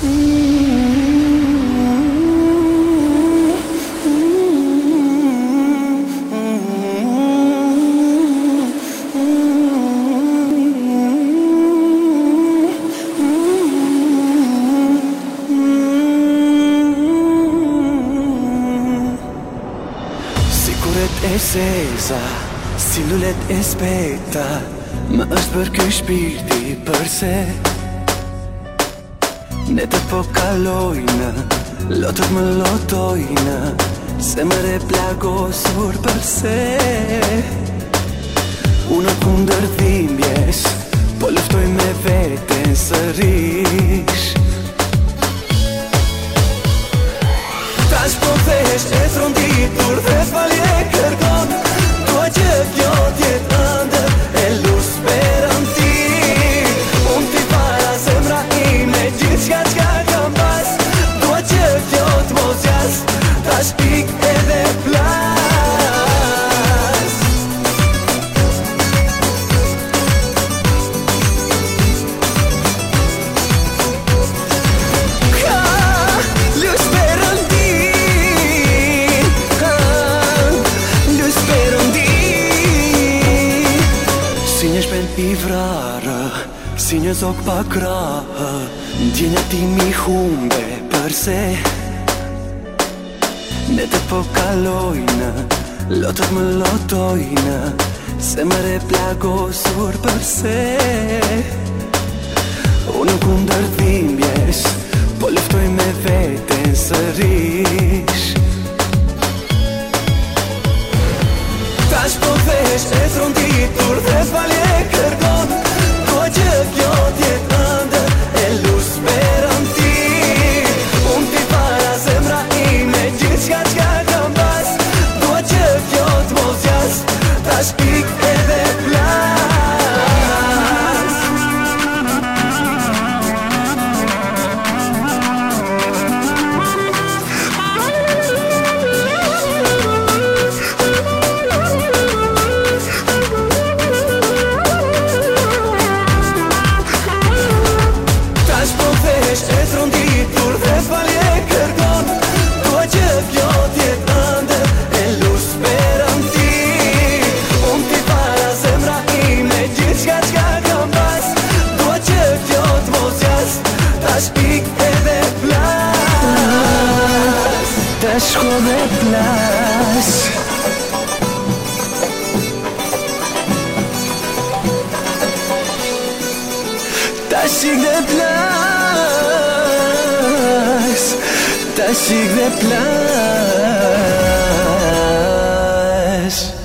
E seza, stilulet e spetta, më është për ky shpirti përse ne të po kalojnë, lotët më lotojnë, zemër e plagosur përse unë kundër dhimbjes, po luftoj me veten sërish. Tash po vesh e tronditur dhe falje kërkon, dua që kjo tjetë ëndër e lusperën ti. Unë ti para zemra ime gjithë qka kam pas, dua që kjo t'mos jas, tash pik edhe plas. I vrarë, si një zok pa krahë, ndjenja ti mi humbe përse ne të po kalojnë, lotët më lotojnë, zemër e plagosur përse unë kundër dhimbjes, po luftoj me veten sërish. Tash po vesh e tronditur dhe falje kërkon, dua që kjo tjetë ëndër e lusperën ti. Unë ti para zemra ime gjithë qka kam pas, dua që kjo t'mos jas, tash pik edhe plas. E tronditur dhe falje kërkon, dua që kjo tjetë ëndër e lusperën ti. Unë ti para zemra ime gjithë qka kam pas, dua që kjo t'mos jas, tash pik edhe plas. Tash ko dhe plas. Tash ik dhe plas. Tash ik dhe plas.